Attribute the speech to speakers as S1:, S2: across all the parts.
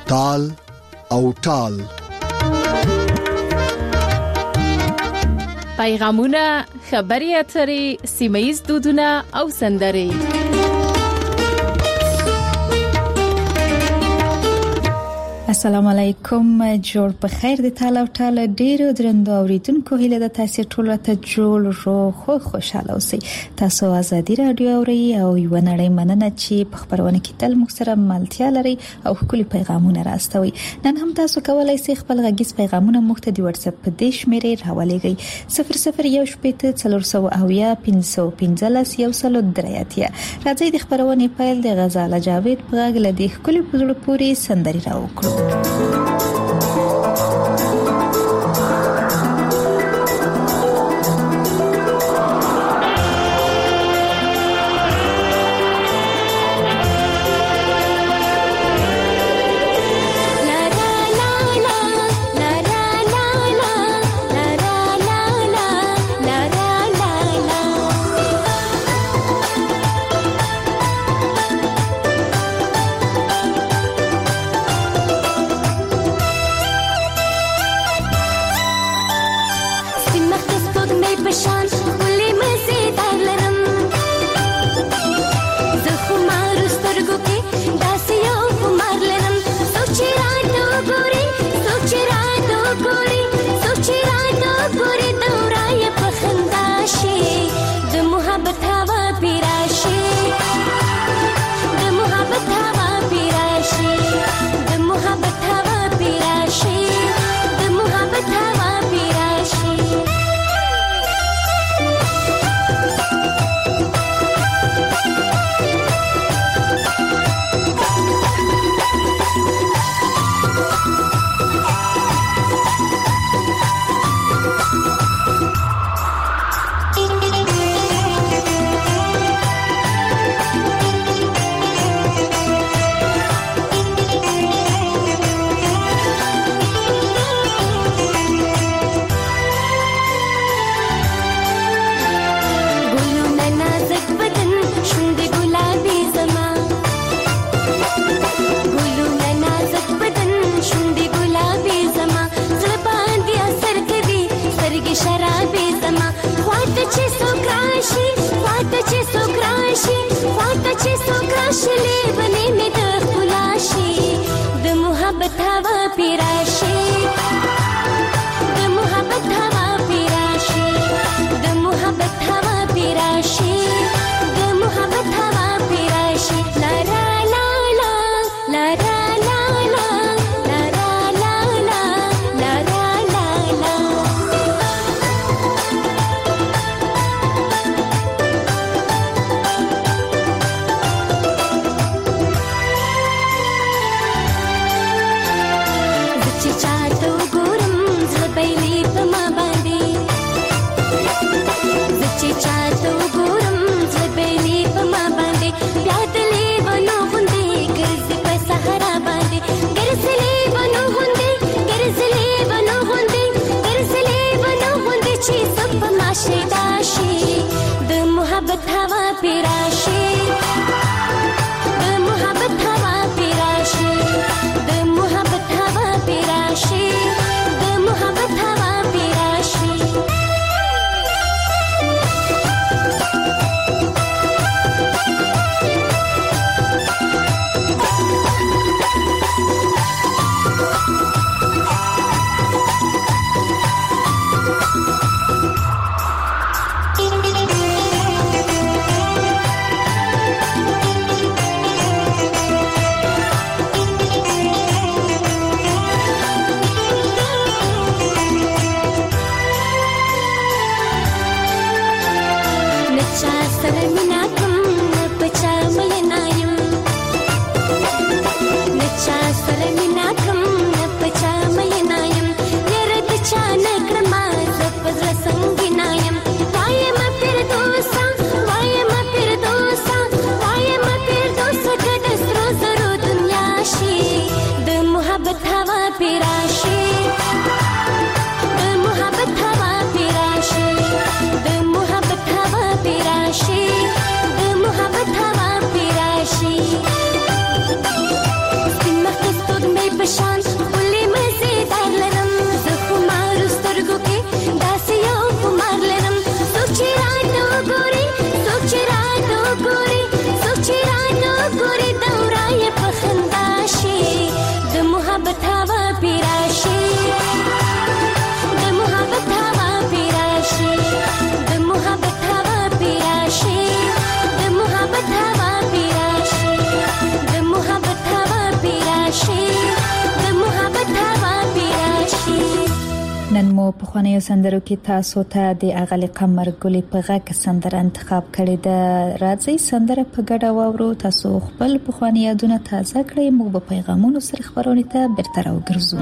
S1: تال او ټال.
S2: پیغامونه، خبري اترې، سیمه‌یز دودونه او سندرې.
S3: السلام علیکم، جوړ په خیر د تعالی او تعالی ډیرو درنو اوریدونکو، هیله د تاسو ټول ته جوړ رو خوشاله اوسئ. تاسو ازادي رادیو اورئ او یو نړۍ مننه چې په خبرونه کې تل موږ سره ملتیا لري او خپل پیغامونه راستوي. نن هم تاسو کولای شئ خپل غږیز پیغامونه موږ ته د واتس اپ په دې شمیرې راولېږئ 0018500515 راځي د خبرونه پیل د غزاله جاوید په غږ لدی خپل پزړه پوری سندري راوکړو. په خوانیو سندرو کې تاسو ته د اغلی قمر ګلې په غږ سندره انتخاب کړې ده. راځي سندره په ګډه واورو. تاسو خپل په خواني یادونه تازه کړئ. موږ په پیغامونو سره خبرونه ته بیرته راوګرځو.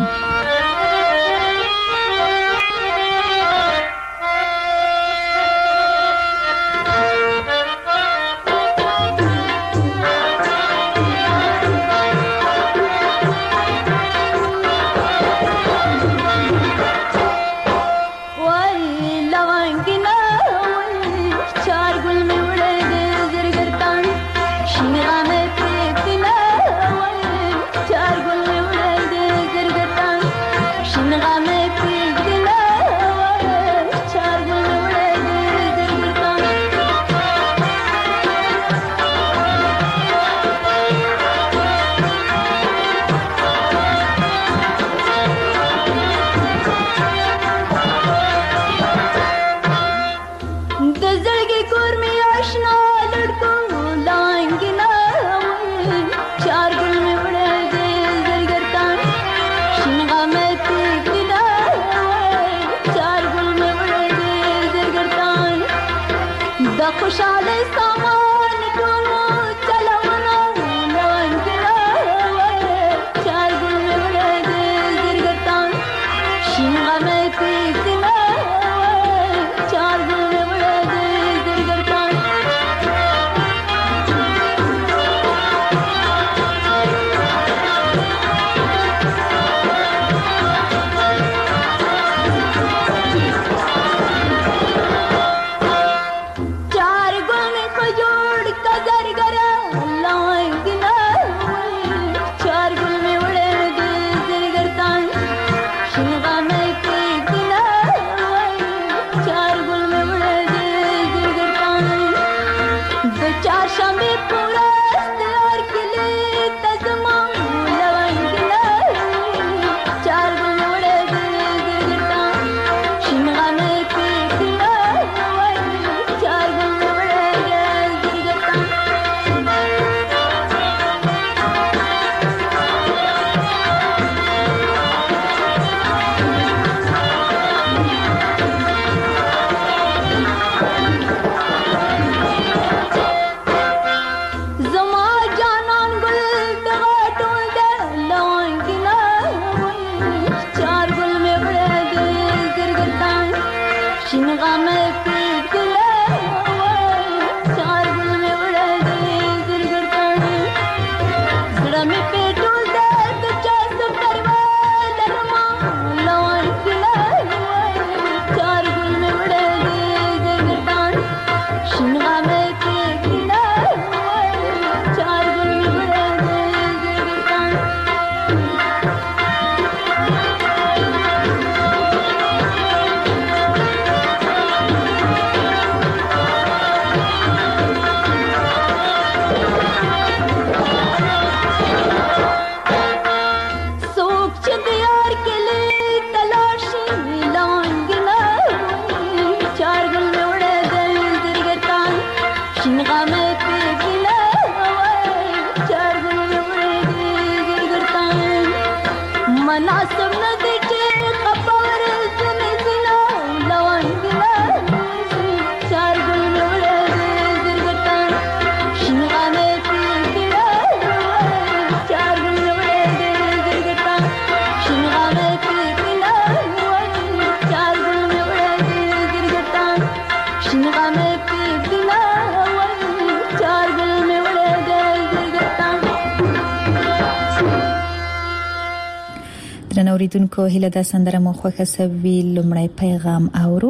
S3: اوریدونکو هیله د سندره مو خوښه سوي. لمړی پیغام اورو.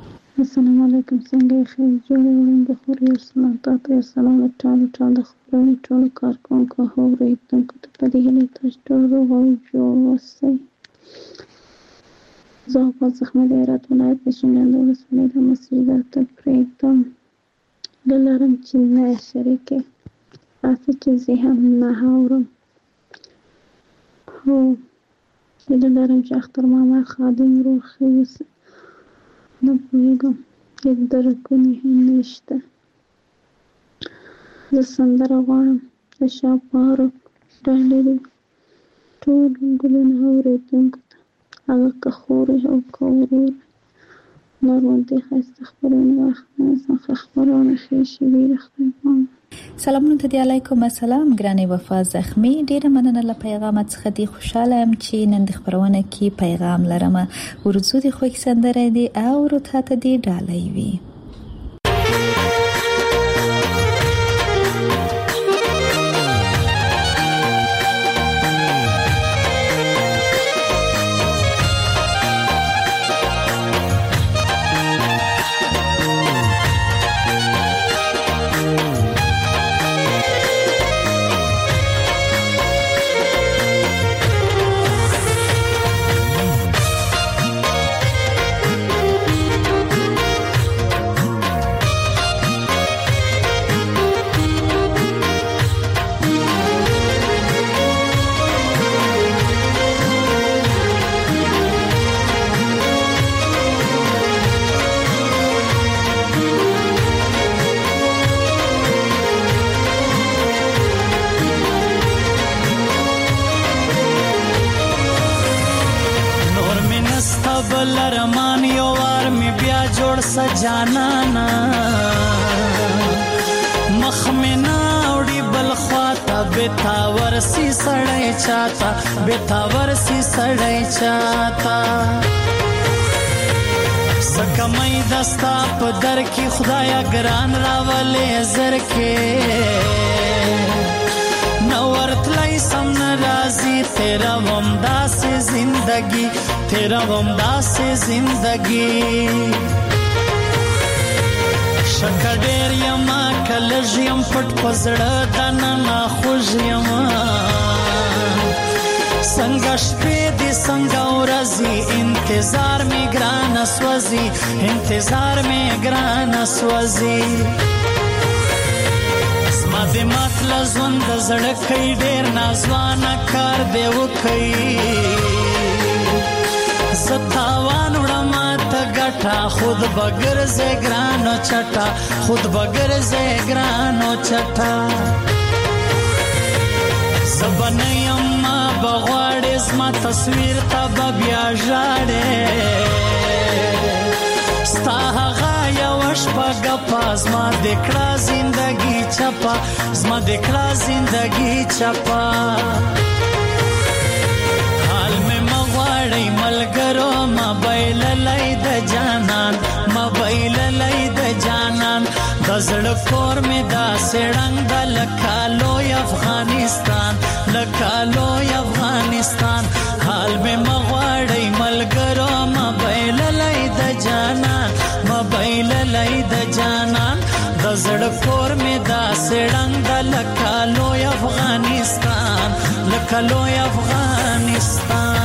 S4: السلام علیکم. څنګه خیر جوړوم د خوري سلام تاسو سلام ټول د خبرونو ټول کارکونکو اوریدونکو ته په دې هیله تاسو ټول روغ او جوړ اوسئ. زه په زخمه د هرات ولایت د شینګند ولسوالۍ د مسجد پرېږدم دلارم چې نه شریکه تاسو چې زه هم نه اورم. هو هیله لرم چې اختر ماما خادم روغ اوسي. نه پوهېږم هېڅ درکونه هم نشته. زه سندره غواړم د شاپارک ډالري ټول ګلونه اوریدونکو ته هغه که خورې او که ورور نورمال دی خسته خبرونه واخلم خبرونه خیشي ویرختم.
S3: سلامونه ته دی علیکم السلام ګرانې وفا زخمی ډیره مننه له پیغام څخه دی خوشاله ام چې نن د خبرونه کې پیغام لرم ورزو دی خو سندره دی او ورته ته دی ډالۍ وی.
S5: لرمان یو وار می بیا جوړ سجانانا مخ می ناوړي بل خواته بتاور سی سړی چاته بتاور سی سړی چاته سکمای دستا په در کې خدایا ګران راولې زر کې نورت لای سم ناراضی تیرا ومدا سے زندگی تیرا ومدا سے زندگی شکډیر یما کلج یم پټ پزړه دنا نا خوږ یما څنګه شپې دې څنګه ورځي انتظار می ګران اسوځي انتظار می ګران اسوځي ما دې مطلب ژوند زړه کې ډېر نازوانه کار دی وکي ستاوان وړم ته ګټه خود بغیر زګرانو چټا خود بغیر زګرانو چټا زبنیم ما بغواړې زما تصویر ته بیا ژاړې ستا هغه یو شپه ګپا زما دکړه زندگی چپا زما دکړه زندگی چپا حال میں مغواړی ملګرو موبایل لای د جانان موبایل لای د جانان د زړه کور می دا سړنګ د لکالو افغانستان لکالو افغانستان حال میں مغواړی ملګرو موبایل لای د جانان موبایل لای د جانان د زړه کور می دا سړنګ د لکالو افغانستان لکالو افغانستان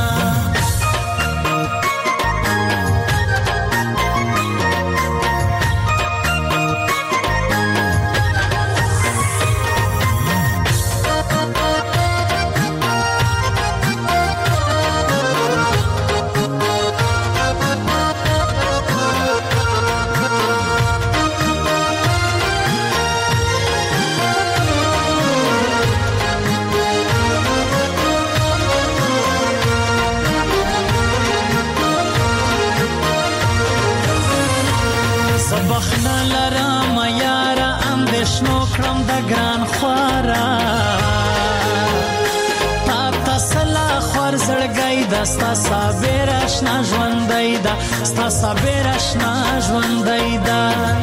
S5: ستا صابر اشنا ژوندۍ دا ستا صابر اشنا ژوندۍ دا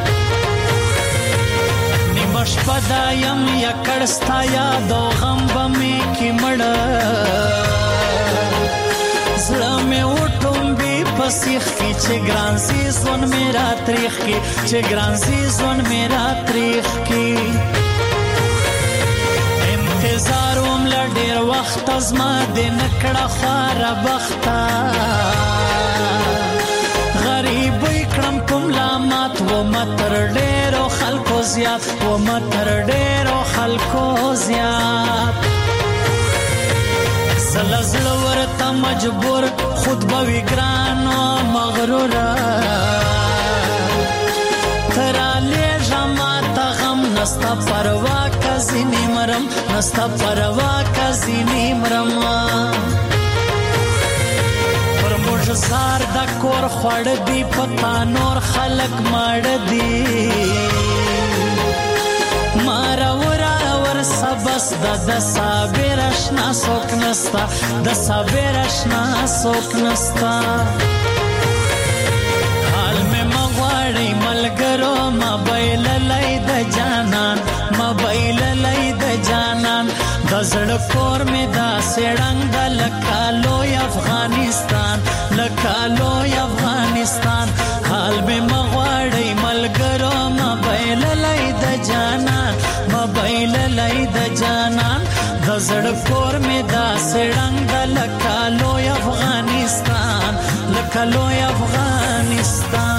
S5: نیمه شپه دا یم یکړ ستا یاد او غم به مې کې مړه زړه مې وټومبي په سیخ کې چې ګران سي ژوند مې را تریخ کې چې ګران سي ژوند مې را تریخ کې انتظار وم له ډېر وخت زما دې نکړه خواره بخته غریبۍ کړم په ملامت ومه تر ډېرو خلکو زیات ومه تر ډېرو خلکو زیات زله زړه ورته مجبور خود به وي ګران و مغروره ته رالیږه ماته غم نستا پروا که ځینې مرم نستا پروا که ځینې مرم پر زموږ زار د کور خوړ دی پتا نور خلق مړ دی مارا ور سبس د صابر اشنا سوک نستا د صابر اشنا سوک نستا حال میں مغواړی ملګرو موبایل لای د جانان موبایل لای د جانان د زړه کور می دا سړنګ د لکالو افغانستان لکالو افغانستان حال میں مغواړی ملګرو موبایل لای د جانان موبایل لای د جانان د زړه کور می دا سړنګ د لکالو افغانستان لکالو افغانستان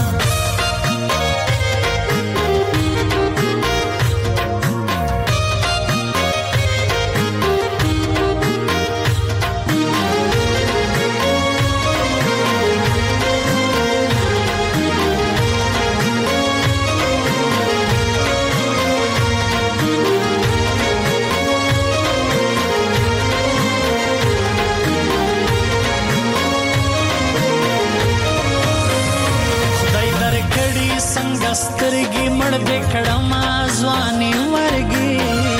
S5: سترګي مړ دې کړم ځواني ورګي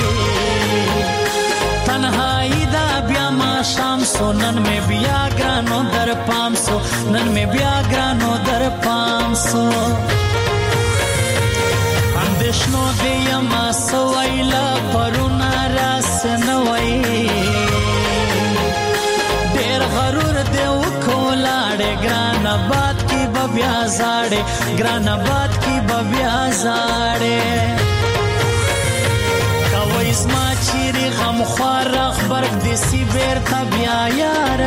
S5: تنهایی دا بیا ما شام سو نن میں بیا ګرانو در پام سو نن میں بیا ګرانو در پام سو اندیشنو دې ما سوایلا پرونا راس نوای ډېر غرور دې وکولاړې ګران آباد کی بیا زاړې ګران آباد کی بیا زاړې کوي زما چیرې غم خوار خبرګ دې سی بیرته بیا یار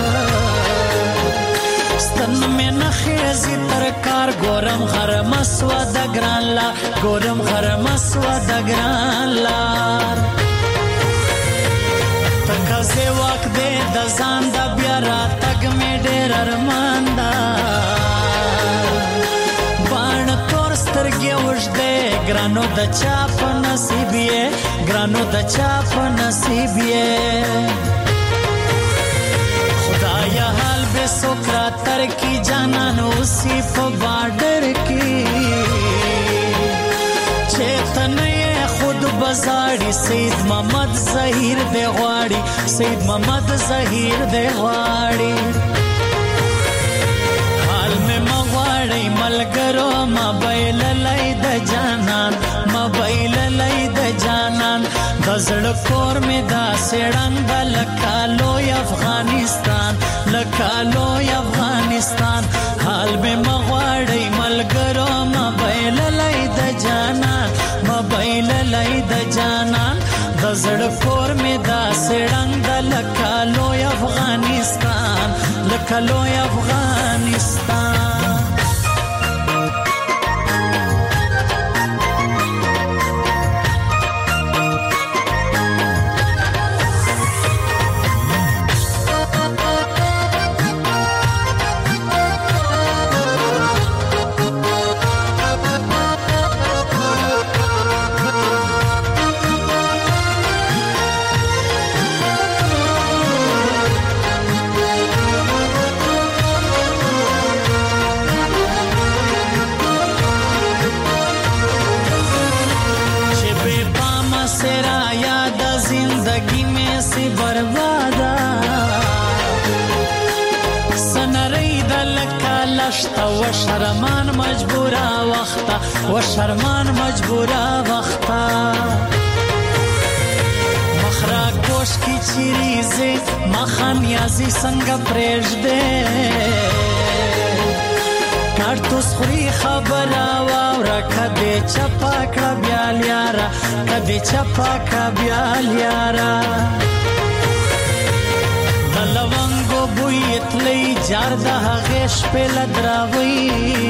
S5: ستن مې نه خېزي تر کار ګورم غر مسوا د ګران لا ګورم غر مسوا د ګران لار تکازه وخت دې د ځان د بیا را تګ مې ډېر ارمان دا سترګې وژدې ګرانو د چا په نصیب یې ګرانو د چا په نصیب یې خدایا حال به سوکرا تر کی جانان اوسی په بارډر کې چیتنه خود بزاړي سید محمد ظهیر دی غواړي سید محمد ظهیر دی غواړي ملګرو موبایل لای د جانان موبایل لای د جانان د زړه کور می دا سړنګ د لکالو افغانستان لکالو افغانستان حال به مغواړی ملګرو موبایل لای د جانان موبایل لای د جانان د زړه کور می دا سړنګ د لکالو افغانستان لکالو افغانستان و شرمان مجبورا وختا و شرمان مجبورا وختا مخرا کوش کی چیریزه مخامیازی سنگا پریش ده کارتوس خوری خبر آورا کده چپا کرا بیال یارا کده چپا کرا بیال یارا دلوانگو بویت لی جار ده غیش پیل دراوی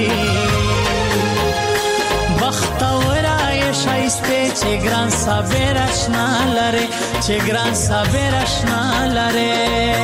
S5: بختورای شایسته چه گران صبر اشنا لره چه گران صبر اشنا لره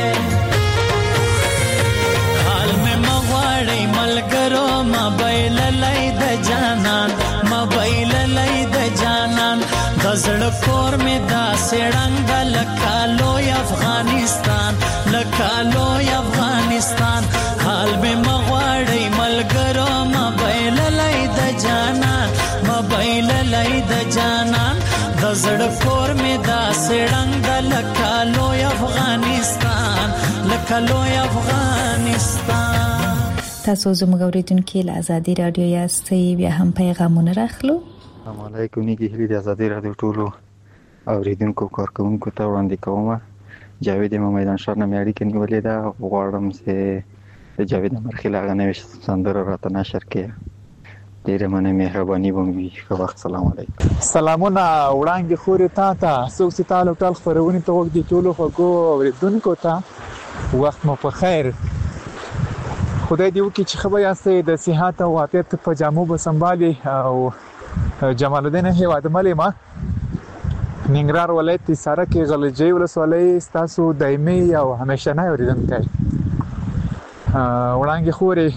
S5: حال میں مغواړی ملګرو موبایل لای د جانان موبایل لای د جانان د دزړه کور مې دا سړنګ لکالوی افغانستان لکالوی افغانستان حال به مغواړی ملګرو موبایل لای د جانان موبایل لای د جانان دزړه کور مې دا سړنګ لکالوی افغانستان لکالوی افغانستان.
S3: تاسو زموږ اوریدونکو له ازادي رادیو یاستئ بیا هم پیغامونه راخلو.
S6: السلام علیکم نیکی هلی د ازادي رادیو ټولو اوریدونکو کارکونکو ته وړاندې کوم. جاوید میدان شهر نه اړیکه نیولې ده. غواړم چې د جاوید مرخیل هغه نوې سندره راته نشر کړي. ډیره مننه مهرباني وموي. ښه وخت. سلام علیکم.
S7: سلامونه وړاندې خوري تا څوک چې تعالو ټال خبرونه ته وګ دي ټولو خو اوریدونکو ته وخت مو په خیر. خدای دې وکړي چې خبر یاستئ د صحت او عافیت په جامو به سنبالي. او جمال الدین هیواد ملما ننګرهار ولایت سره کې غلجی ولسوالۍ تاسو دایمي او همیشنه اوریدونکي وړاندې خوري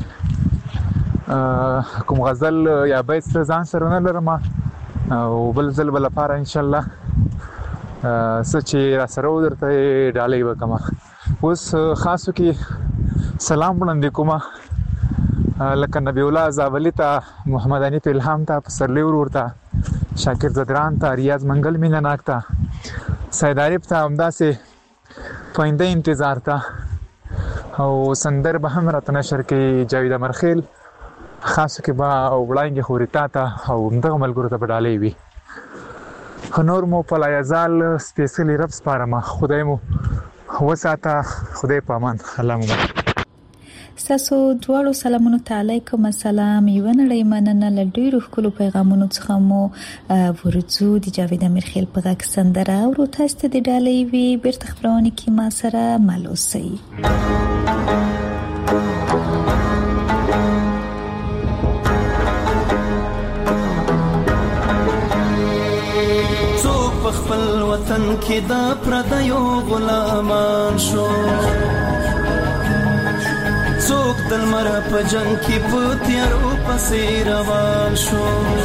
S7: کوم غزل یا بیت ځان سره نه لرم او بل ځل بل لپاره ان شاء الله سچ را سره ورته ډالۍ وکم. اوس خاصو کې سلام وړاندې کوم لکه نبی الله زاولی ته محمد انیف الهام ته پسرلی ورته شاکر زدران ته ریاض منګل مینا ناک ته سید عارف ته همداسې پاینده انتظار ته او سندر به هم راته نشر کې جاوید مرخیل خاصو کې با وړاندې خوري تا ته او دغه ملګرو ته بدالې وي. نور مو په لایزال سپیشلی رب سپارم. خدای مو وساته. خدای په امان. الله مو
S3: تاسو دواړو سلامونه علیکم. السلام. یو نړۍ مننه له ډیرو ښکلو پیغامونو څخه مو ورځو د جاوید امرخیل په غږ سندره او تاسو ته د ډالۍ وی بیرته خبرونه کې ما سره ملوسي.
S8: څوک په خپل وطن کې دا پردیو غلامان شو څوک د لمر په جنگ کې په تیارو پسې روان شو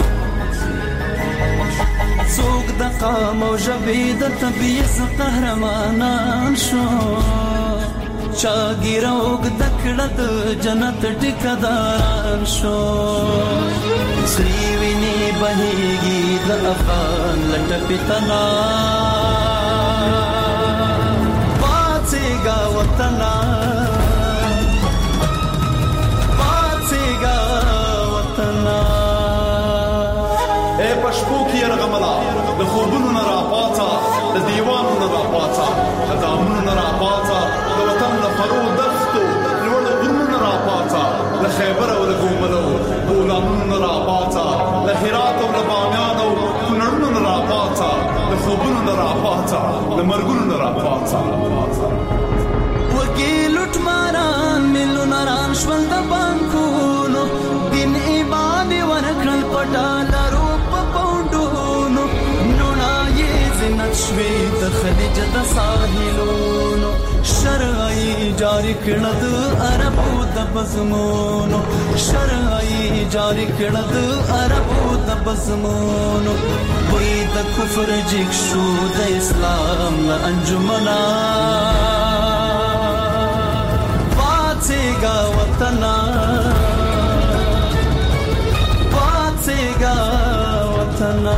S8: څوک د قام او ژبې د طبیعت قهرمانان شو چا ګیروګ د کړه د جنت ټیکداران شو سری ویني بهيږي د افغان لټه پتنا پاتېګا وطنا
S9: پښپو کې رغملا د خوبونو نه راپاتا د دیوانو نه راپاتا د دامونو نه راپاتا د وطن د فرو دفتو لوړ غرونو نه راپاتا د خیبر او د ګوملو بولانونو نه راپاتا د هرات او د بامیان او کونړونو نه راپاتا د خوبونو نه راپاتا د مرګونو نه راپاتا
S8: وګي لټ ماران ملو ناران شول د بانکونو دین ایمان ورکل پټالرو شوی د خلیج د ساحلونو شرعي جاری کړه د عربو د بزمونو شرعي جاری کړه د عربو د بزمونو وې د کفر جګ شو د اسلام له انجمنا پاتېګا وطنا پاتېګا وطنا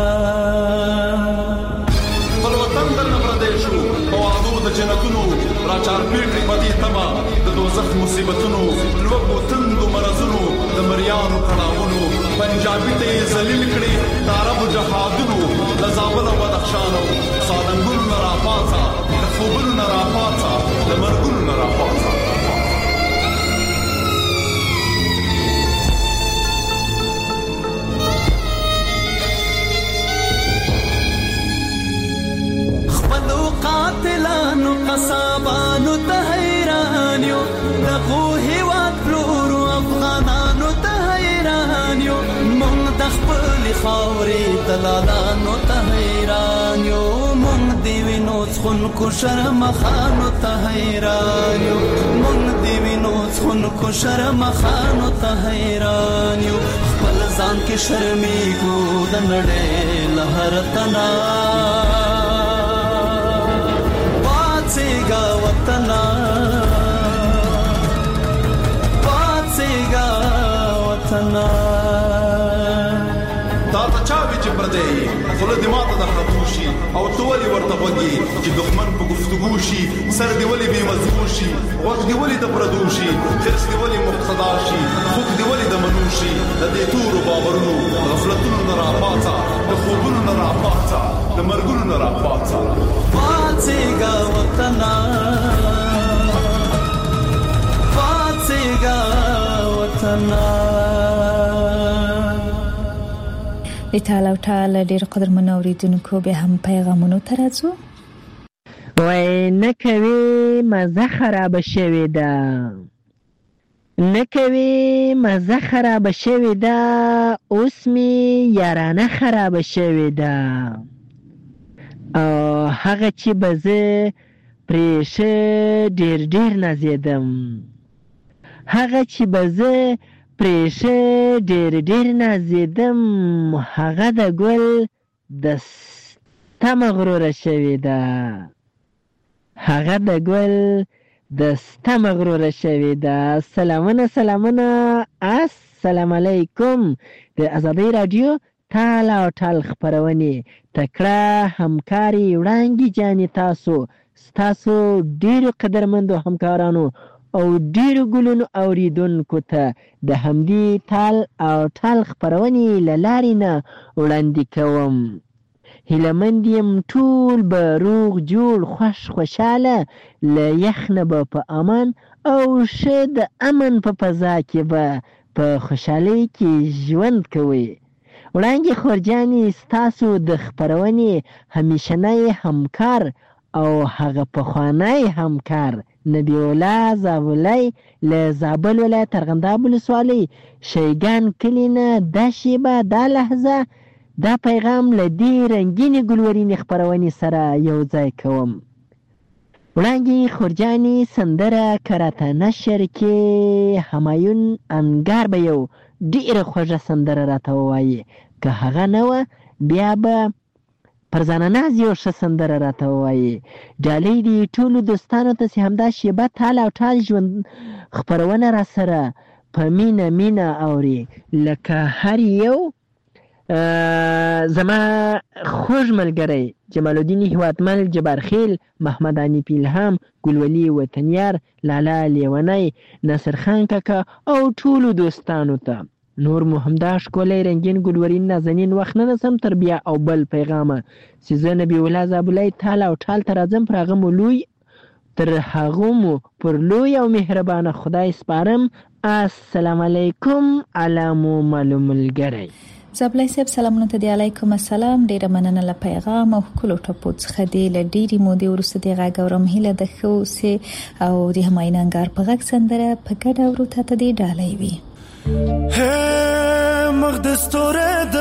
S9: جنتونو راچار پیټي پدې تما د دوزخ مصیبتونو لوګو تندو مرزونو د مریانو کړهونو پنجابي ته ذلیل کړي د عرب جهادونو د زابل او بدخشانو سالنګونو نه راپاتا د خوبونو نه راپاتا د مرګونو نه راپاتا
S8: قاتلانو قصابانو ته حیران یو دغه هیواد پلورو افغانانو ته حیران یو مونږ د خپل خاورې دلالانو ته حیران یو مونږ دی وینو څخون کو شرم خانو ته حیران یو مونږ دی وینو خون کو شرم خانو ته حیران یو خپل ځان کې شرمېږو د نړۍ له هر تنا پاڅېږه وطنه پاڅېږه وطنه
S9: تا ته چا وی چې پردې خوله دې ماته د خطوشي او تو ولي ورته وږي چې دښمن په گفتگو شي سر دې ولي به مزغو شي وخت دې ولي د پردوشي خرس دې ولي مقتدا شي خوب دې ولي د منوشي د دې تور باورونو غفلتونو نه راپاڅا د خوبونو نه راپاڅا د مرګونو نه راپاڅا
S8: پاڅېږه وطنه پاڅېږه وطنه.
S3: د تعالی تعالی ډیر قدرمن اوریدونکو به هم پیغامونو ترځو.
S10: وای نه کوي مزه خراب شوی ده نه کوي مزه خراب شوی ده اوس می یارانه خراب شوی ده او هغه چې بزه پریشه ډیر نازیدم هغه چې بزه پریشه ډیر نازیدم هغه د ګل د ستم غرور شوی ده هغه د ګل د ستم غرور شوی ده. سلامونه السلام علیکم. د آزادۍ رادیو تال او ټال خپرونې تکړه همکاري وړاندې جانې ستاسو ډیرو قدرمندو همکارانو او ډیرو ګلونو اوریدونکو ته د همدې تال او ټال خپرونې له لارې نه وړاندې کوم. هیلهمند یم ټول به روغ جوړ خوشحاله له یخ نه به په امان او ښه د امن په فضا کې به په خوشحالۍ کې ژوند کوئ. وړاندې خورجانې ستاسو د خپرونې همیشنی همکار او هغه پخوانی همکار نبی الله زابلی له زابل ولایت ارغنداب ولسوالۍ شیګان کلي نه دا شیبه دا لحظه دا پیغام له دې رنګینې ګلورینې خپرونې سره یو ځای کوم. وړاندې خورجانې سندره کراته نشر کې همایون انګار به یو ډیره خوږه سندره راته ووایي که هغه نه وه بیا به پرزانه ناز یو ښه سندره راته ووایي. ډالۍ دې ټولو دوستانو ته چې همدا شیبه تال او ټال ژوند خپرونه را سره په مینه اوري لکه هر یو زما خوږ ملګری جمال الدین هیوادمل جبارخیل محمد عنیف الهام ګلولي وطنیار لالا لیونی ناصر خان کاکا او ټولو دوستانو ته نور مو همدا ښکلی رنګین ګلورین نازنین وخت نه نسم تر بیا او بل پیغامه چې زه نبی الله زابلی تال او ټال ته راځم پر هغه مو لوی تر هغه مو پر لوی او مهربانه خدای سپارم. السلام علیکم علامو معلوم ملګری.
S3: زابلی صاحب سلامونه ته دی. علیکم السلام. ډیره مننه له پیغام او ښکلو ټپو څخه دی. له ډیرې مودې وروسته د غږ اورم هیله ده ښه اوسې او د همایون انګار په غږ سندره په ګډه اورو ته دې ډالۍ وي.
S8: ہے مقدس توره د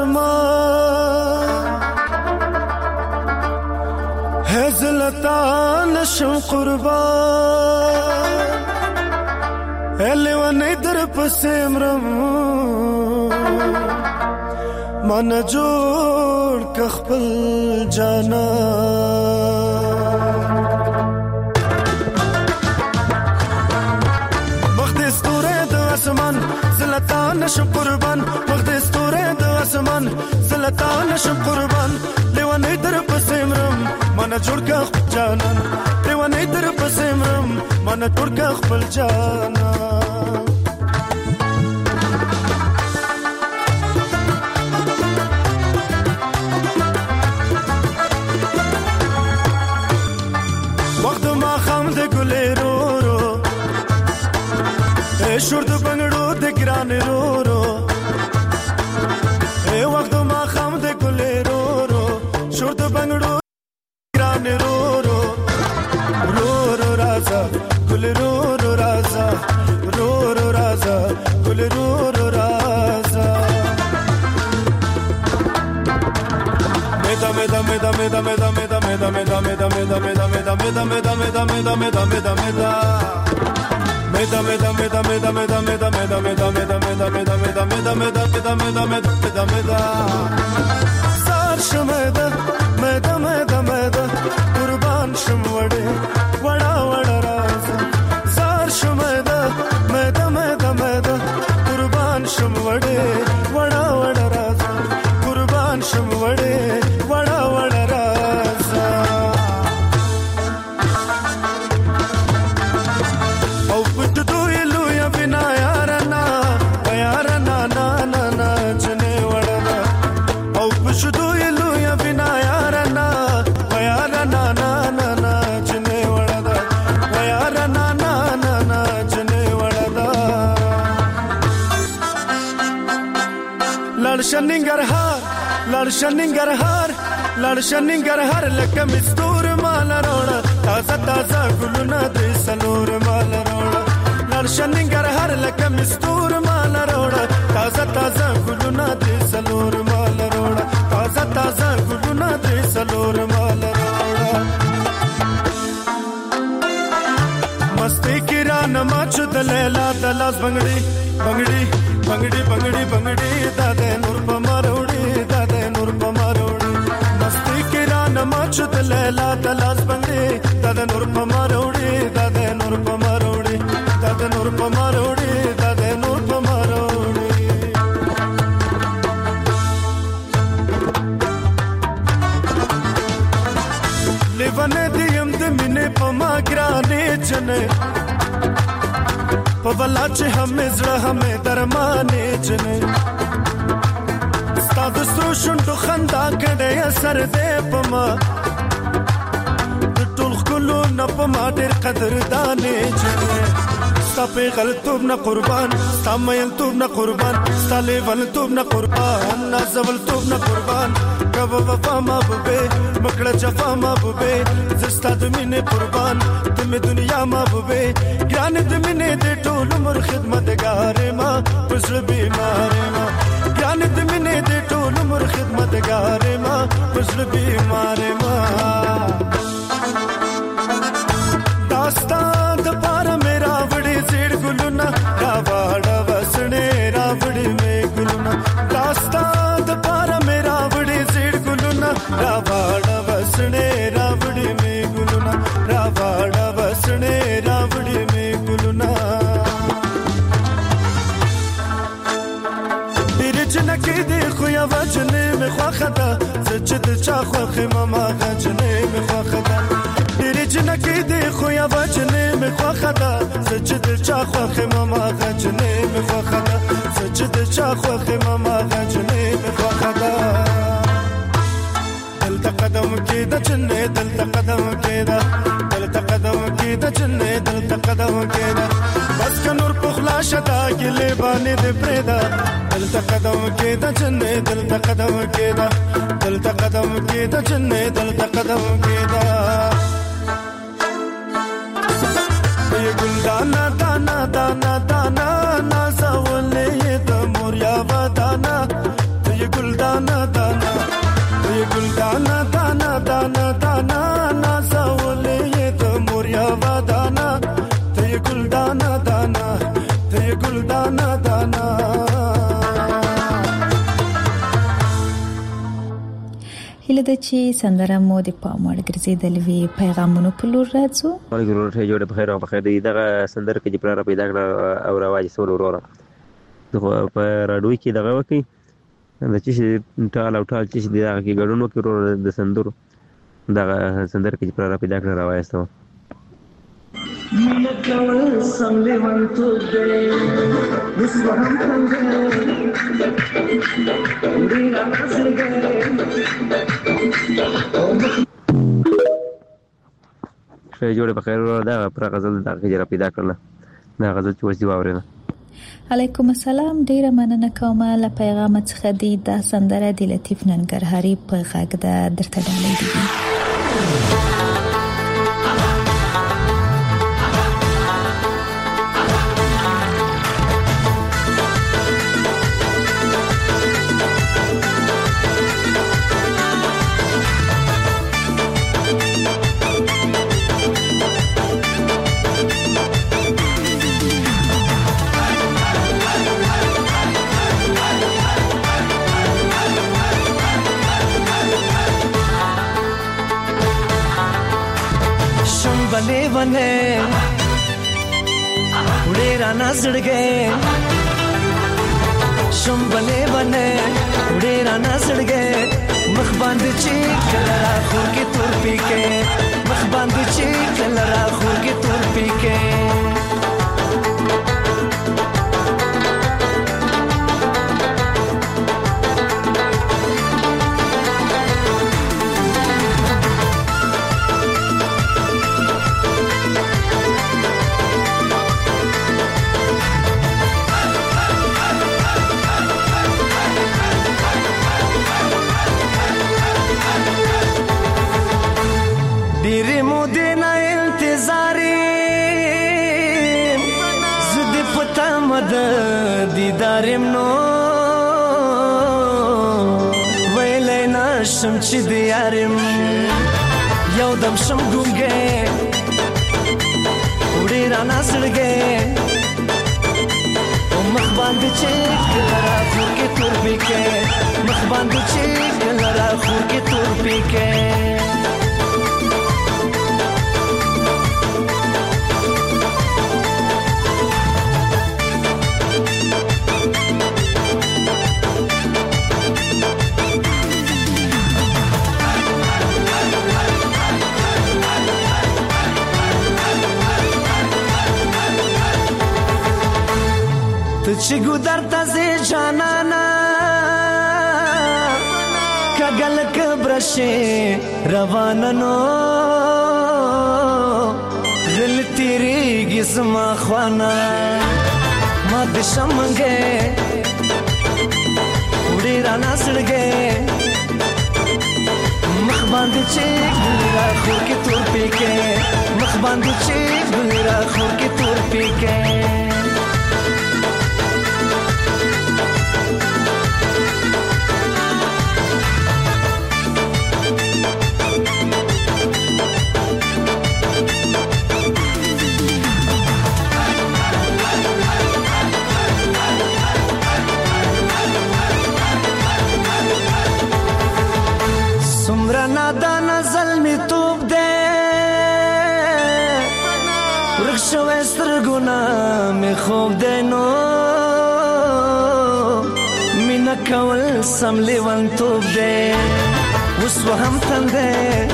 S8: اسمان ہے زلطان شم قربان الی و نیدر پسیمرم من جوړ کخپل جانا مقدس توره د اسمان زلطان شم قربان مقدس توره د اسمان زلطان شم قربان لیوانی در پسیمرم من جوړ کخپل جانا لیوانی در پسیمرم من جوړ کخپل جانا شور د بنگړو د ګران رو رو اے وخت ما خام د ګلې رو رو شور د بنگړو ګران رو رو رو رو رازا ګل رو رو رازا رو رو رازا ګل رو رو رازا مدا مدا مدا مدا مدا مدا مدا مدا مدا مدا مدا مدا مدا مدا مدا مدا مدا مدا meda meda meda meda meda meda meda meda meda meda meda meda meda meda meda meda meda meda sar shmeda meda meda meda qurban shmwade wada wada raza sar shmeda meda meda meda qurban shmwade wada wada raza qurban shmwade wada wada raza au put do ilu ya bina yarana yarana na na na jne wada au put do ilu ya bina yarana yarana na na na jne wada yarana na na na jne wada लड़शनिंगर हर लकम स्तूर माल रोड़ा ताजा ताजा गुलना दे सनूर माल रोड़ा लड़शनिंगर हर लकम स्तूर माल रोड़ा ताजा ताजा गुलना दे सनूर माल रोड़ा ताजा ताजा गुलना दे सनूर माल रोड़ा मस्ती किरान माचुद लैला दलास बंगड़ी बंगड़ी बंगड़ी बंगड़ी बंगड़ी दादे नूर पमारोड़ी दादे नूर पमारोड़ी मस्ती किरान माचुद लैला दलास बंगड़ी दादे नूर पमारोड़ी दादे नूर पमारोड़ी दादे नूर पमारोड़ी दादे नूर पमारोड़ी लेवने दियम दमिने पमा गिराने चने पवला चे हमें जड़ा हमें दरमाने जने स्ताद स्रोशुंडो खंदा गड़े असर दे पमा टुल कुलो न पमा देर कदर दाने जने स्तापे गलतूब न कुर्बान स्तामयल तूब न कुर्बान स्ताले वल तूब न कुर्बान नाजवल तूब न कुर्बान कब वफा महबूबे मकड़ा जफा महबूबे जिस्ता दुमिने कुर्बान तुम्हें दुनिया महबूबे ज्ञान दुमिने दे टोल मुर खिदमत गारे माँ पुजल बीमारे माँ ज्ञान दुमिने दे टोल मुर खिदमत गारे माँ पुजल बीमारे माँ दास्तान दपारा मेरा बड़ी जेड़ गुलुना रावाड़ा वसने रावड़ी में गुलुना दास्तान दपारा मेरा बड़ी जेड़ गुलुना रावाड़ा वसने रावड़ी में गुलुना रावाड़ा वसने रावड़ी में गुलुना बिरजन की देखो या वजने में ख्वाखदा सजद चाखो खिमामा गजने में ख्वाखदा बिरजन की देखो या वजने में ख्वाखदा सजद चाखो खिमामा गजने में ख्वाखदा सजद चाखो खिमामा गजने में ख्वाखदा दिल तकदम की दजने दिल तकदम की दा दिल तकदम की दजने दिल तकदम की दा बस कनूर पुखला शदा गिले बाने दे प्रेदा दिल तकदम की दजने दिल तकदम की दा दिल तकदम की दजने दिल तकदम की दा ये गुलदाना दाना दाना दाना नाज़वले ये दमोरिया वादाना ये गुलदाना दाना ये गुलदाना दाना दाना दाना नाज़वले ये दमोरिया वादाना ये गुलदाना दाना ये गुलदाना दाना
S3: هله د چې سندره مو د پاموړ ګرځیدل وی پیغامونو په لور راځو
S11: ملګرو ته جوړه بخیر او بخیر دغه سندره کې پلار پیدا کړ او راوځي سول وروره دغه په راډیو کې دغه وکی د چې ټال او ټال چې دغه کې ګډونو کې وروره د سندرو دغه سندره کې پلار پیدا کړ راوځي
S12: مینه کول سم لیوان تو دې وسوهم څنګه ډیرا څنګه
S11: شې جوړه بخیر دا پر غزل د غجره پیدا کړل دا غزل چې وځي واورنه
S3: علیکم السلام ډیره مننه کوم له پیغام څخه دی دا سندره د لطیف ننګرهاري په غږ د درته ډالې دي
S8: بلې ونه وړې رانه زړګې شم بلې ونه وړې رانه زړګې مخ باندې چې کله را خور کې تور پیکې مخ باندې چې کله را خور کې تور پیکې ډېرې مودې نه انتظارې زه دې په تمه د دیدار یم نو ویلی نشم چې د یار یم یو دم شم ګونګی وړې رانه زړګی مخ باندې چې کله را خور کې تور پیکې مخ باندې چې کله را خور کې تور پیکې چې ګودر ته زه جانانا کګل کبرشه رواننو غل تیریږي زما خوانا ما د شمګه وړې رانه زړګې مخ باندې چې ګلرا خور کې تور پیکې مخ باندې چې ګلرا خور کې تور پیکې نادان ظلمی توب دے ورکشو سترګونه می خوب دے نو مینا کول سم لیوان توب دے اوس وهم تندے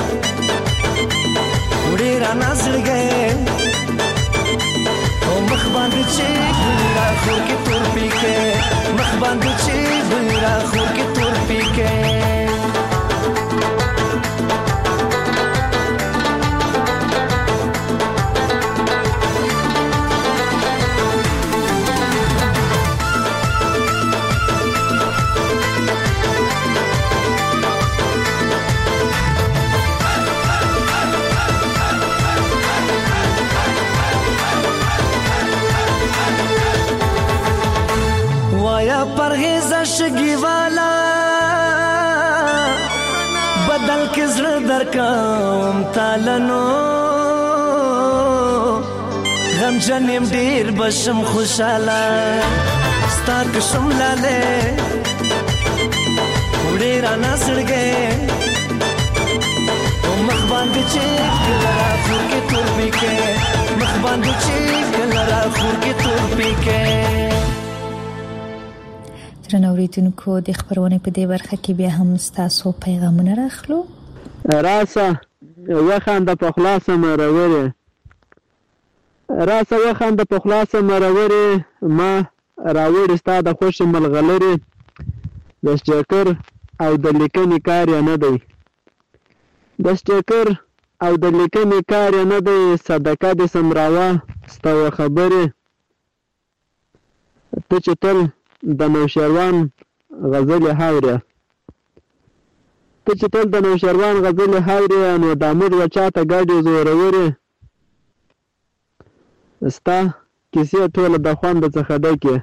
S8: وړې رانه زړګې او مخ باندې چې ګلرا خور کې تور پیکې مخ باندې چې ګلرا خور کې تور پیکې پرهیز شګي والا بدل کې زړه درکم تالنو غم جنم ډیر بشم خوشاله ستا قسم لاله وړې رانه زړګې او مخ باندې چې کله را خور کې تور پیکې مخ باندې چې کله را خور کې تور پیکې
S3: درنو اوریدونکو د خبرونه په دې برخه کې بیا هم تاسو پیغامونه راخلو
S10: راسه وخانده په خلاصه مروري راسه وخانده په خلاصه مروري ما راوړ ستاده خوش ملغلري د سټیکر او د لیکنې کار نه دی د سټیکر او د لیکنې کار نه دی صدقه د سمراوه ستو خبره ته چې تل د نوشیروان غزل هاوریا ته چې تل د نوشیروان غزل هاوریا نو د امر وچاته ګاډي زوروري ستا کیسه ټول د خوند څخه ډکه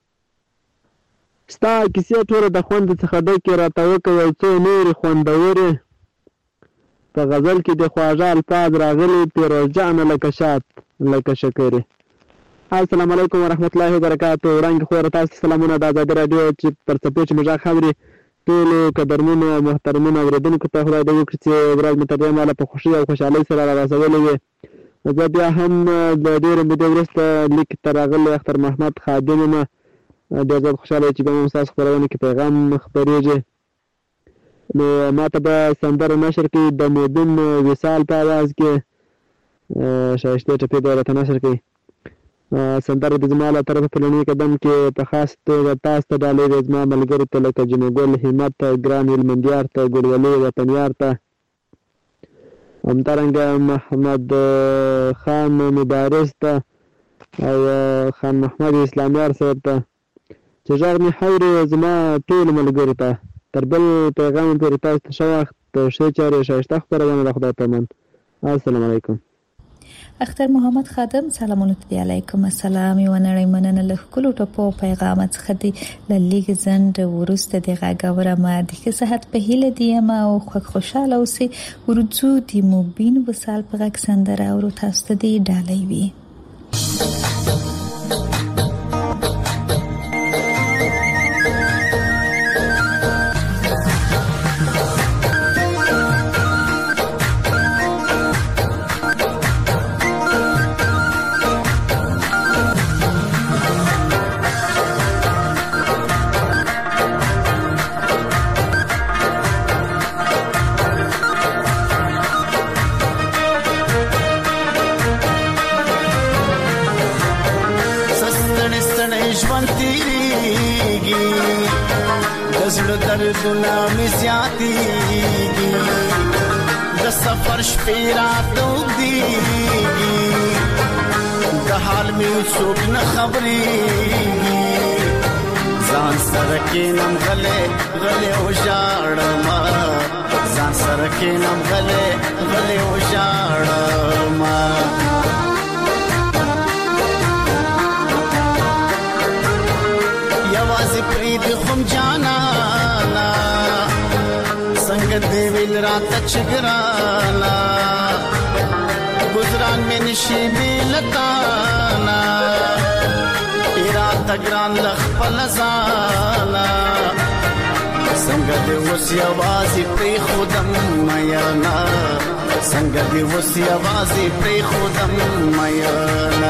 S10: ستا کیسه ټول د خوند څخه ډکه راته وکوي څو نور خوندوري په غزل کې د خواجه الفاظ راغلي پیروزجان لکه شات لکه شکرې. السلام علیکم ورحمت الله وبرکاته. وړاندې خو تاسو سلامونه د آزادي رادیو چې پر څپو چې مجا خبري ټول قدرمنو محترمونو اوریدونکو ته خدای دې وکړي چې ورځ مې تر ماله په خوشي او خوشحالۍ سره را رسولې وي
S13: زه بیا هم د ډېرې مودې وروسته لیک ته راغلی اختر محمد خادم یم. ډېر زیات خوشحاله چې بیا هم ستاسو خپرونه کې پیغام خپرېږي. نو ما ته به سندره نشر کړي د مودون وصال په اواز کې ښایستې ټپې به راته نشر کړي. سندره د زما له طرفه په لومړي قدم کې په خاص توګه تاسو ته ډالۍ دی، زما ملګرو ته لکه جنګل همت ته، ګران هلمندیار ته، ګلولي وطنیار ته، همدارنګه محمد خان مبارز ته او خان محمد اسلامیار صاحب ته چې غږ مې حوري زما ټولو ملګرو ته. تر بل پیغام پورې تاسو ته ښه وخت، ښې چارې، ښایسته خپرونه د خدای په امان. السلام علیکم.
S3: اختر محمد خادم سلامونه ته علیکم السلام. یو نړۍ مننه له ټولو ټپو پیغام څخه دی للیګ زند ورسته د غاګوره ما د صحت په هیله دی ما او خوشاله اوسې ورځو د مبین وصال په غږ سندره او تاسو ته دی ډالۍ وي.
S8: दर्दना में ज़्यादतीगी द सफर शपेरा दोगीगी द हाल में सोच न खबरेगी जान सरके नम गले गले उजाड़मा जान सरके नम गले गले उजाड़मा यवाज़ प्रीत खुम जाना देविल रात चिगराना गुजरान में निशीबी लताना इरात ग्रान लख पलजाना संगद वसी आवाज़ी पे खुदम मयाना संगद वसी आवाज़ी पे खुदम मयाना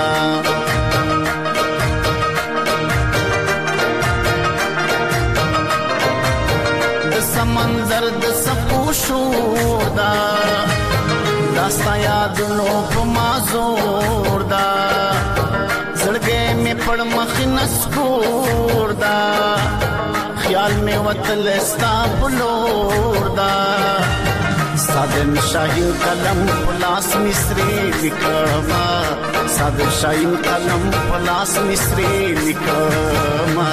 S8: समंदर द सपूशोदा दास्ता यादनो पमाजोरदा जड़गे में पड़ मखनस्कोरदा ख्याल में वतलस्ता बुलोरदा सादन शाहीन कलम पलास मिस्री लिखमा सादन शाहीन कलम पलास मिस्री लिखमा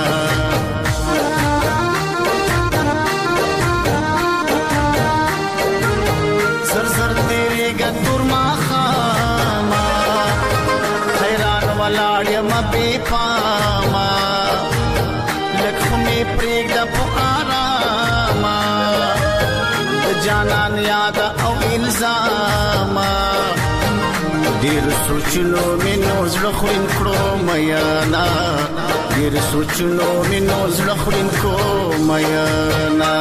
S8: बेपामा लक्ष्मी प्रेग पुकारामा जानान याद औ इल्जामा देर सोचनो में नोज़ लखुरिन करो मयाना देर सोचनो में नोज़ लखुरिन को मयाना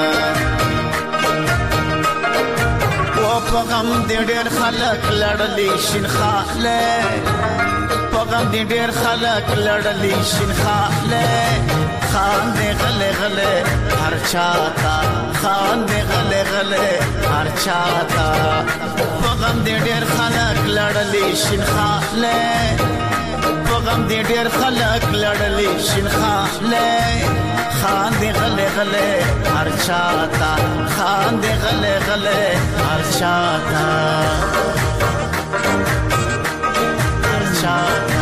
S8: वो पगम देर खलक लड़ली शिन खाले पगम देर खलक लड़ली शिन खाले खान दे गले गले हर चाता खान दे गले गले हर चाता पगम देर खलक लड़ली शिन खाले पगम देर खलक लड़ली शिन खाले खान दे गले गले हर चाता खान दे गले गले हर चाता हर चाता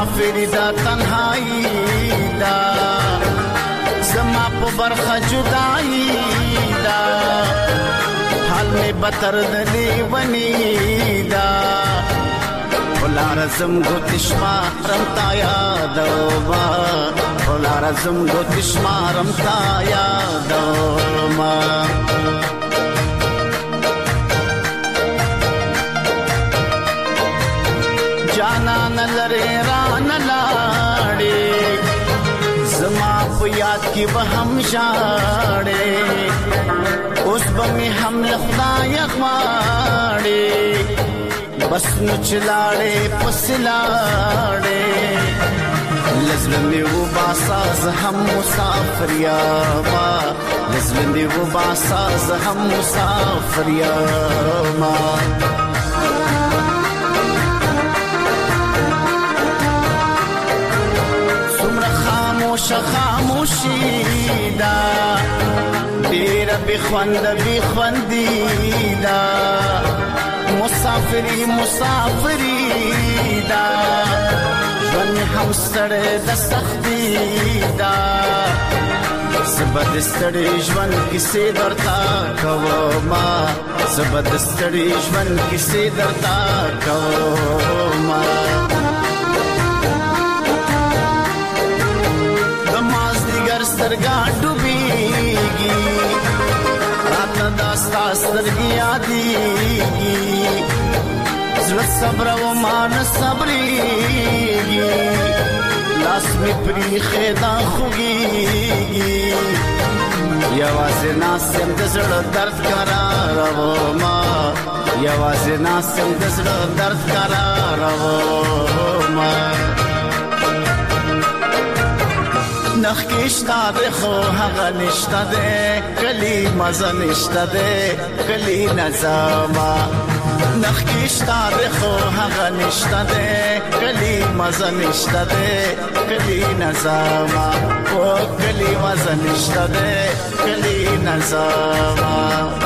S14: مسافر دا تنهایی دا زما په برخه جدائی دا حال می بتر دلی ونی دا ولارزم گوتشما رمتا یادوما ولارزم گوتشما رمتا یادوما جانا نلره ران لاړې زما په یاد کې به هم ژاړې اوس به مې هم له خدایه غواړې بس نو چې لاړې پسې لاړې لزله مې وباسه زه هم مسافر یما لزله مې وباسه زه هم مسافر یما خاموشی دا ډیر بخوندی دا مسافری دا ژوند هم ستړی د سختی دا زبد ستړی ژوند کیسې درته کومه زبد ستړی ژوند کیسې درته کومه سترګا ډوبېږي راته داستا سترګې یادېږي زړه صبر و مان صبرېږي لاس مې پریښې دا خوږېږي یوازې ناست یم د زړه درد کرارومه یوازې ناست یم د زړه درد کرارومه نخکشتا ده خو هغه نشته ده کلی مزه نشته ده کلی نظاما نخکشتا ده خو هغه نشته ده کلی مزه نشته ده کلی نظاما او کلی مزه نشته ده کلی نظاما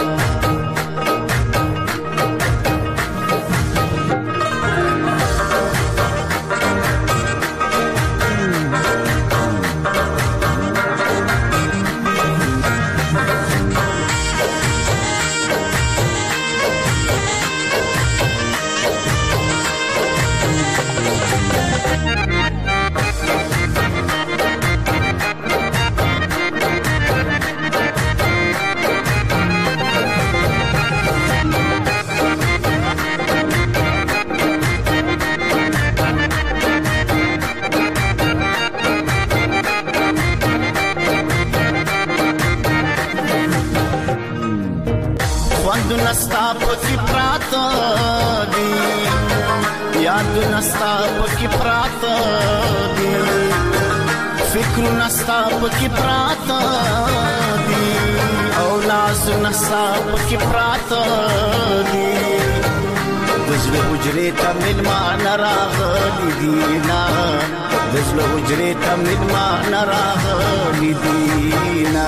S14: नस्ता पकी प्रात दी याद नस्ता पकी प्रात दी फिक्र नस्ता पकी प्रात दी औलास नस्ता पकी प्रात दी दजले उजरे तमिल मान रागली दीना दजले उजरे तमिल मान रागली दीना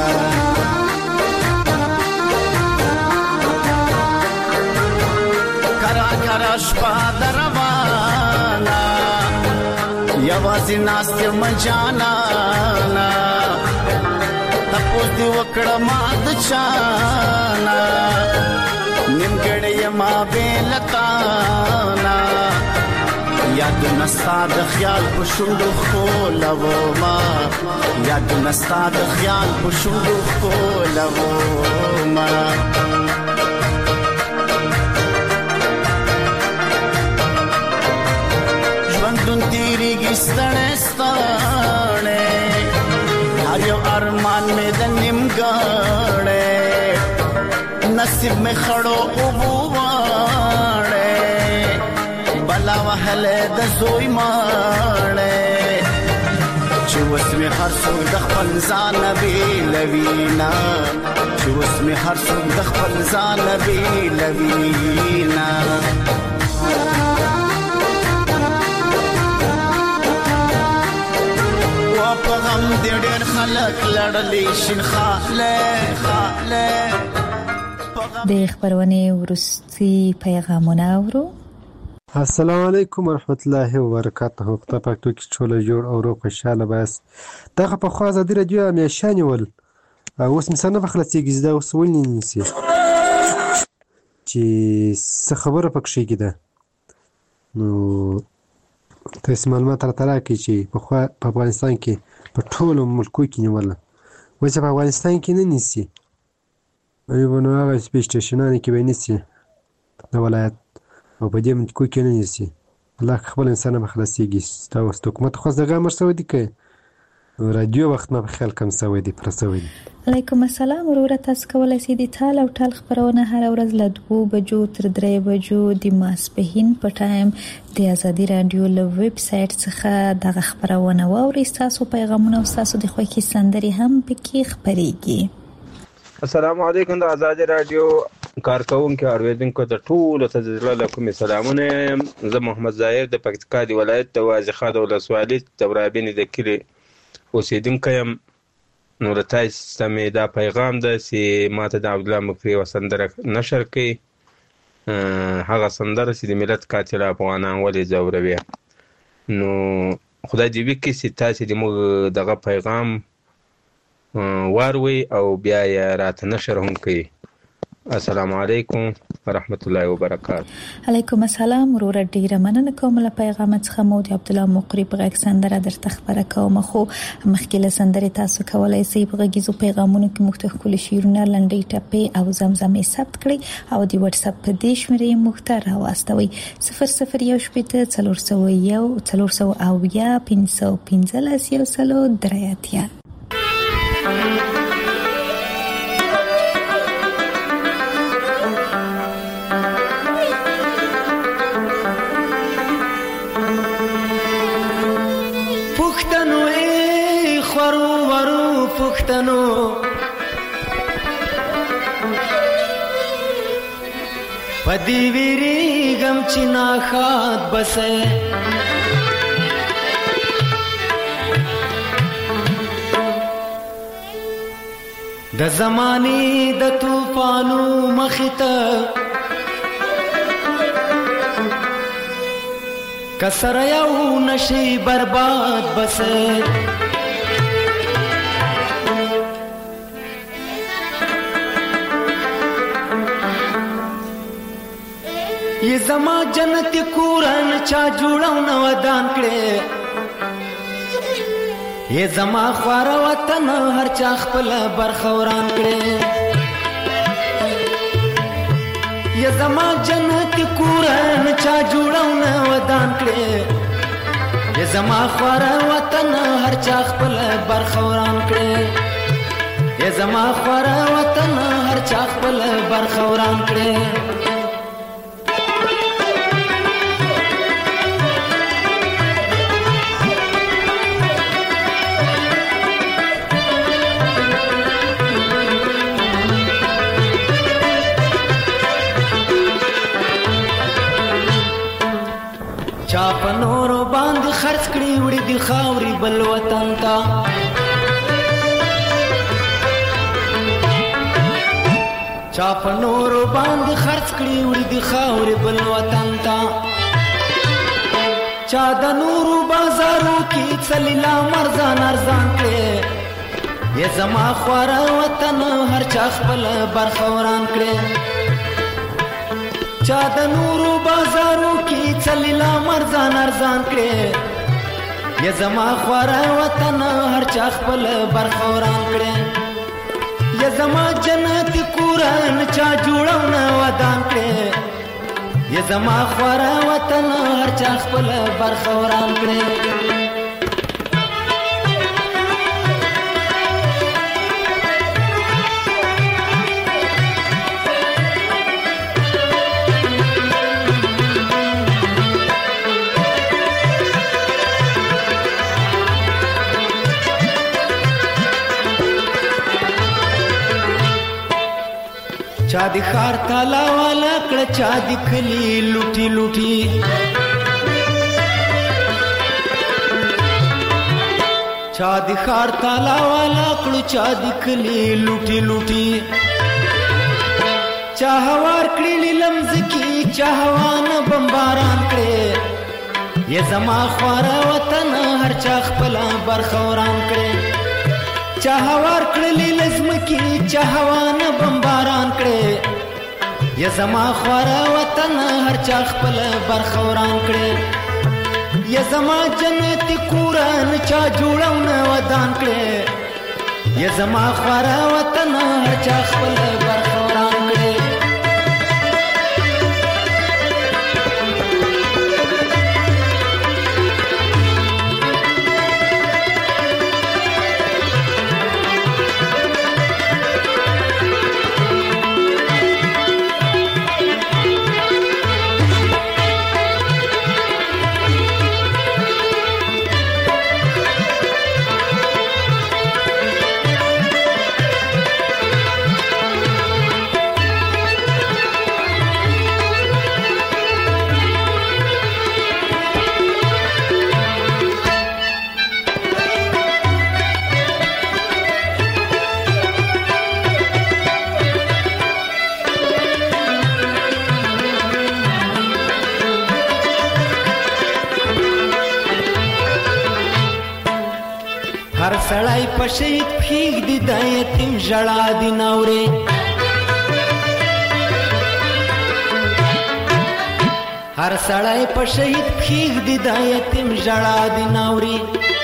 S14: شپا دروانا یوازې ناست یم جانانا تپوس دې وکړه ما د چانا نیمګړی یم بې له تانا یادونه ستا د خیال په شونډو ښکلومه یادونه ستا د خیال په شونډو ښکلومه ژوندون تیریږي ستړی ستړی هر یو ارمان مې د نیمګړی نصیب مې خړو اوبو واړی بلا وهلی د زوی ماړی چې اوس مې هر څوک د خپل ځانه بېلوینه چې اوس مې هر څوک د خپل ځانه بېلوینه په غم دې ډېر خلک لړلي شین خاله
S3: د خبرونه ورستي پیغامونه اورو
S15: السلام علیکم ورحمت الله وبرکاته. خدای پاک تو کې ټول جوړ او روغ خوشاله بس. دغه په خوا ازادي رادیو همیشه نیول اوس مثلا په خلاصيږي دا اوس ولې نیسي چې څه خبره پکې کېده نو تاسو معلومات راکړئ چې په خوا په افغانستان کې په ټولو ملکو کې نیول وایي په افغانستان کې نه نیسي ایو نو هغه سپیس سټیشنونه کې به نیسي د ولایت او په دې ملکو کې نه نیسي الله خپل انسان به خلاصيږي تاسو حکومت خو دغه امر سوي دي کې رادیو وخت ما په خیال کم سوي دي پر سوي دي.
S3: علیکم السلام ورور تاسو کولای شئ د ټال او ټال خبرونه هر ورځ له 2 بجو تر 3 بجو د ماسپهین په ټایم د ازادي رادیو له ویب سټ څخه دغه خبرونه واورئ. تاسو پیغامونه او تاسو د خوښي سندري هم پکې خبريږي.
S16: السلام علیکم د ازادي رادیو کارکونکو اوریدونکو ته ټول ته زړه کوم سلامونه. زه محمد ظاهر د پکتیکا دی ولایت د واځخه د ولسوالۍ تورابین د کلی اوسیدونکی یم. نو د تاسو سمې دا پیغام ده چې ماته د عبد الله مکری وسندره نشر کړي هغه سندره چې د ملت قاتل افغانان ولې ځوروي. نو خدای دې وکړي چې تاسو د موږ دغه پیغام واروي او بیا یې راته نشر هم کړي. السلام علیکم ورحمت الله وبرکاته.
S3: علیکم السلام ورور ډیره مننه کوم له پیغام څخه مو د عبد الله مقری په غږ سندره درته خبره کوم. خو مخکې له سندرې تاسو کولای شئ په غږیزو پیغامونو کې مختلف کلی شیرونه لنډۍ ټپې او زمزمې ثبت کړئ او د واتس اپ په دې شمېرې مختار راواستوي 001401
S17: پښتنو پدی ویری غم چنا خات بسه د زمانی د طوفانو مخته کسر یو نشي برباد بسه یہ زما جنت کورن چا جوړاو نو ودان کړي یہ زما خوار وطن هر چا خپل برخوران کړي یہ زما جنت کورن چا جوړاو نو ودان کړي یہ زما خوار وطن هر چا خپل برخوران کړي یہ زما خوار وطن هر چا خپل برخوران کړي چا پنورو باندې خرڅ کړی وړي دی خاوري بل وطن تا چا پنورو باندې خرڅ کړی وړي دی خاوري بل وطن تا چا د نورو بازارو کې څلیلا مرزان ارزان کړي یې زما خوار وطن هر چا خپل برخوران کړي چا د نورو بازارو کې څلیلا مرزان ارزان کړي یا زما خوار وطن هر چا خپل برخوران کړي یا زما جنت کورن چا جوړاو نه ودان کړي یا زما خوار وطن هر چا خپل برخوران کړي چا دی خار تالا والا کړه چا دی کلی لوټي لوټي چا دی خار تالا والا کړه چا دی کلی لوټي لوټي چا هوار کړي لمز کی چا هوان بمباران کړي یا زما خواره وطن هر چا خپل برخوران کړي چا هوار کړي لزم کی چا هوان بمباران کړي یا زما خواره وطن هر چا خپل برخوران کړي یا زما جنت کورن چا جوړونه ودان کړي یا زما خواره وطن هر چا خپل برخوران کړي هر سړی په شهید پښیږ دي د یتیم ژړا دي ناورې هر سړی په شهید پښیږ دي د یتیم ژړا دي ناورې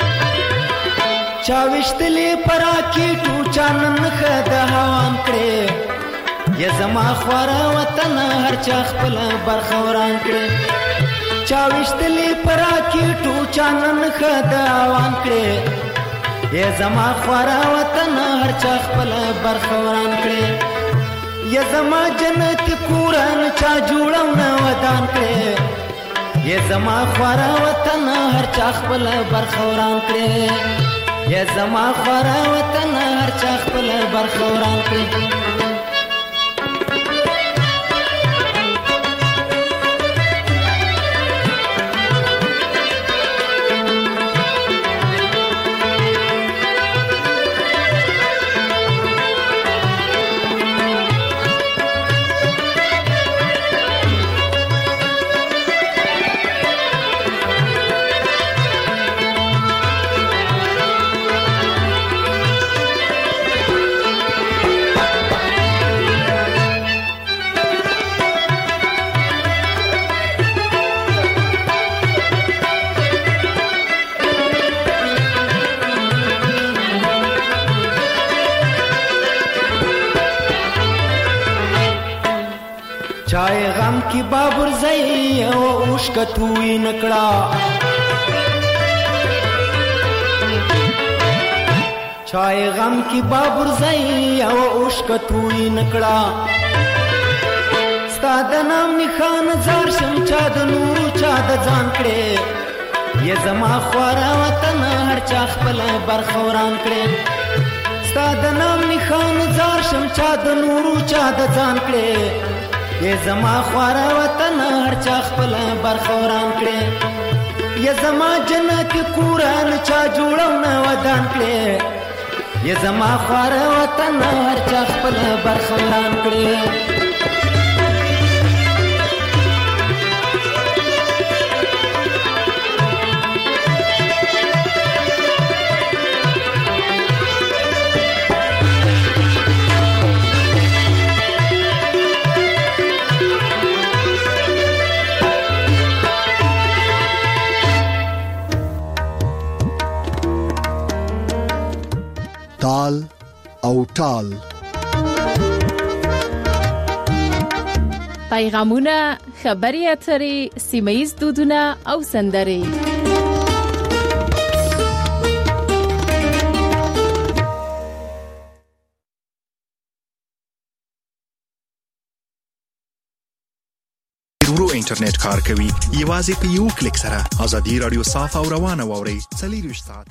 S17: چا وشتلې پراکېټو چا نن ښه د هوان کړې یا زما خواره وطن هر چا خپل برخوران کړې چا وشتلې پراکېټو چا نن ښه د هوان کړې یا زما خواره وطن هر چا خپل برخوران کړي یا زما جنت کورن چا جوړونه ودان کړي یا زما خواره وطن هر چا خپل برخوران کړي یا زما خواره وطن هر چا خپل برخوران کړي چای غم کی بابر زئی او اوشکتوی نکړه چای غم کی بابر زئی او اوشکتوی نکړه ستاد نام نخان زار شم چا د نور چا د ځان کړي یا زما خواره وطن هر چا خپل برخوران کړي ستاد نام نخان زار شم چا د نور چا د ځان کړي یا زما خواره وطن هر چا خپل برخوران کړي یا زما جنت کورن چا جوړونه ودان کړي یا زما خواره وطن هر چا خپل برخوران کړي
S1: تال او ټال
S2: پیغامونه خبري اترې سیمه‌ییز دودونه او سندرې
S18: ورو انټرنیټ کار کوي یوازې په یو کلیک سره ازادي رادیو صاف او روانه واوري 24 ساعت